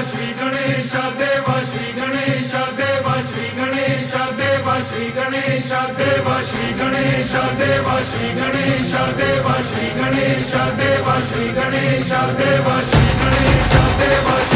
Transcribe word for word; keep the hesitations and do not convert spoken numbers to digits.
Shri Ganesh Deva Shri Ganesh Deva Shri Ganesh Deva Shri Ganesh Deva Shri Ganesh Deva Shri Ganesh Deva Shri Ganesh Deva Shri Ganesh Deva Shri Ganesh Deva